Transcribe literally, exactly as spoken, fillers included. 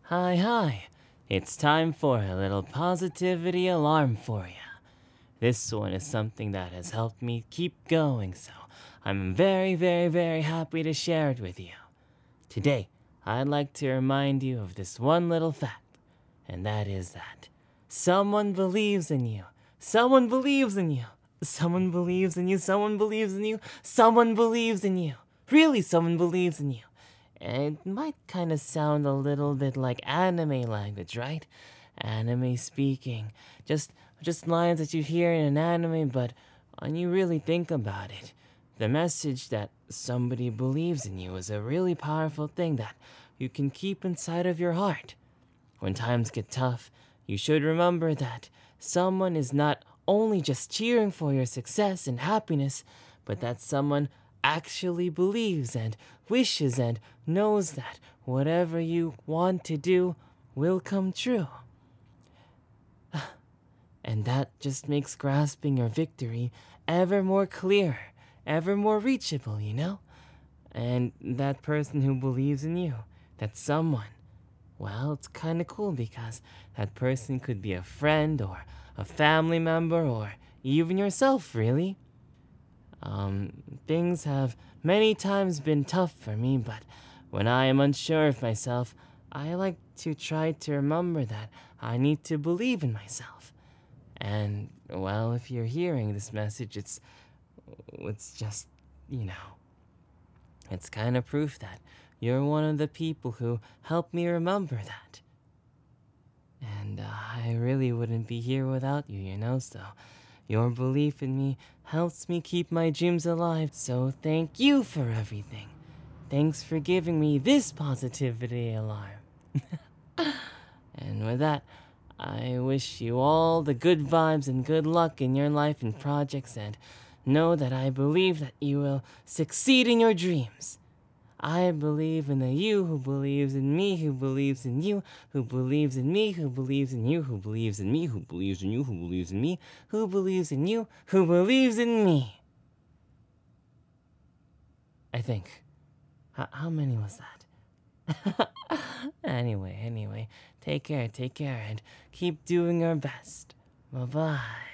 Hi, hi. It's time for a little positivity alarm for you. This one is something that has helped me keep going, so I'm very, very, very happy to share it with you. Today, I'd like to remind you of this one little fact, and that is that someone believes in you. Someone believes in you. Someone believes in you. Someone believes in you. Someone believes in you. Really, someone believes in you. And it might kind of sound a little bit like anime language, right? Anime speaking. Just just lines that you hear in an anime, but when you really think about it, the message that somebody believes in you is a really powerful thing that you can keep inside of your heart. When times get tough, you should remember that someone is not only just cheering for your success and happiness, but that someone actually believes and wishes and knows that whatever you want to do will come true. And that just makes grasping your victory ever more clear, ever more reachable, you know? And that person who believes in you, that someone, well, it's kind of cool because that person could be a friend or a family member or even yourself, really. Um, things have many times been tough for me, but when I am unsure of myself, I like to try to remember that I need to believe in myself. And, well, if you're hearing this message, it's, it's just, you know, it's kind of proof that you're one of the people who helped me remember that. And uh, I really wouldn't be here without you, you know, so your belief in me helps me keep my dreams alive, so thank you for everything. Thanks for giving me this positivity alarm. And with that, I wish you all the good vibes and good luck in your life and projects, and know that I believe that you will succeed in your dreams. I believe in the you who believes in me, who believes in you, who believes in me, who believes in you, who believes in me, who believes in you, who believes in me, who believes in you, who believes in me. I think. H- how many was that? Anyway, anyway, take care, take care, and keep doing your best. Bye-bye.